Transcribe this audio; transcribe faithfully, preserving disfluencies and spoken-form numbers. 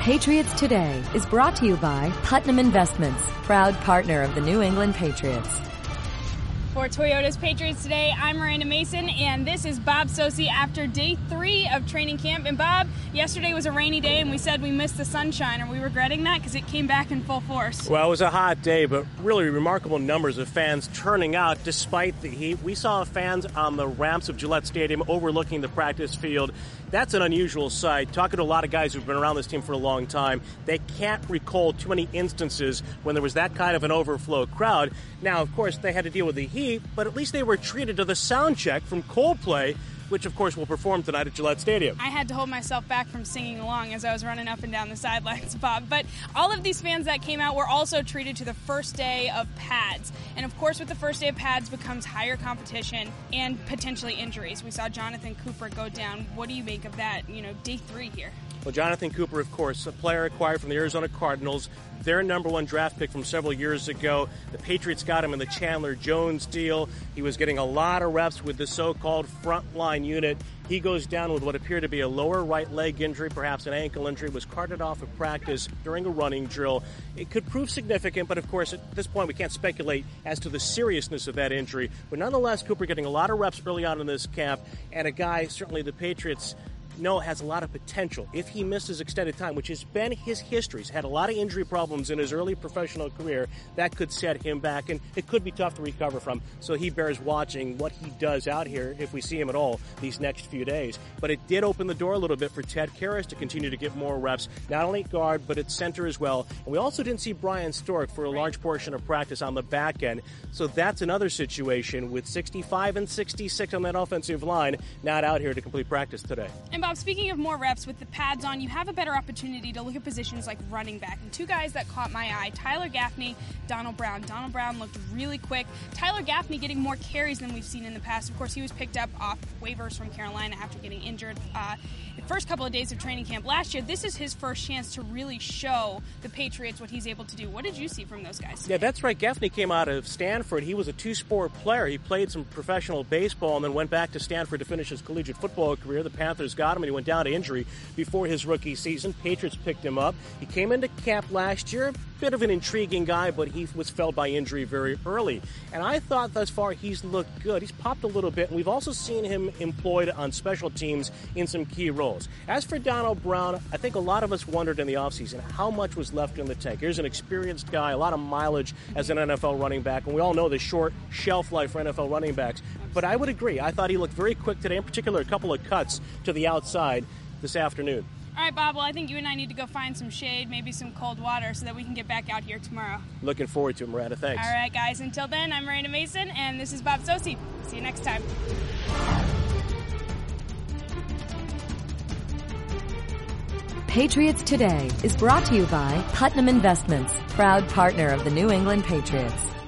Patriots Today is brought to you by Putnam Investments, proud partner of the New England Patriots. For Toyota's Patriots Today, I'm Miranda Mason, and this is Bob Socci after day three of training camp. And Bob, yesterday was a rainy day, and we said we missed the sunshine. Are we regretting that? Because it came back in full force. Well, it was a hot day, but really remarkable numbers of fans turning out despite the heat. We saw fans on the ramps of Gillette Stadium overlooking the practice field. That's an unusual sight. Talking to a lot of guys who've been around this team for a long time, they can't recall too many instances when there was that kind of an overflow crowd. Now, of course, they had to deal with the heat, but at least they were treated to the sound check from Coldplay, which, of course, will perform tonight at Gillette Stadium. I had to hold myself back from singing along as I was running up and down the sidelines, Bob. But all of these fans that came out were also treated to the first day of pads. And, of course, with the first day of pads becomes higher competition and potentially injuries. We saw Jonathan Cooper go down. What do you make of that, you know, day three here? Well, Jonathan Cooper, of course, a player acquired from the Arizona Cardinals, their number one draft pick from several years ago. The Patriots got him in the Chandler Jones deal. He was getting a lot of reps with the so-called frontline unit. He goes down with what appeared to be a lower right leg injury, perhaps an ankle injury, was carted off of practice during a running drill. It could prove significant, but of course, at this point, we can't speculate as to the seriousness of that injury. But nonetheless, Cooper getting a lot of reps early on in this camp, and a guy, certainly the Patriots know has a lot of potential if he misses extended time, which has been his history. He's had a lot of injury problems in his early professional career. That could set him back, and it could be tough to recover from. So he bears watching what he does out here, if we see him at all, these next few days. But it did open the door a little bit for Ted Karras to continue to get more reps, not only at guard, but at center as well. And we also didn't see Brian Stork for a large portion of practice on the back end. So that's another situation with sixty-five and sixty-six on that offensive line, not out here to complete practice today. And Bob, speaking of more reps, with the pads on, you have a better opportunity to look at positions like running back. And two guys that caught my eye, Tyler Gaffney, Donald Brown. Donald Brown looked really quick. Tyler Gaffney getting more carries than we've seen in the past. Of course, he was picked up off waivers from Carolina after getting injured uh, the first couple of days of training camp last year. This is his first chance to really show the Patriots what he's able to do. What did you see from those guys today? Yeah, that's right. Gaffney came out of Stanford. He was a two-sport player. He played some professional baseball and then went back to Stanford to finish his collegiate football career. The Panthers got him, and he went down to injury before his rookie season. Patriots picked him up. He came into camp last year. Bit of an intriguing guy, but he was felled by injury very early. And I thought thus far he's looked good. He's popped a little bit, and we've also seen him employed on special teams in some key roles. As for Donald Brown, I think a lot of us wondered in the offseason how much was left in the tank. Here's an experienced guy, a lot of mileage as an N F L running back, and we all know the short shelf life for N F L running backs. But I would agree. I thought he looked very quick today, in particular a couple of cuts to the outside this afternoon. All right, Bob, well, I think you and I need to go find some shade, maybe some cold water, so that we can get back out here tomorrow. Looking forward to it, Miranda. Thanks. All right, guys. Until then, I'm Miranda Mason, and this is Bob Socci. See you next time. Patriots Today is brought to you by Putnam Investments, proud partner of the New England Patriots.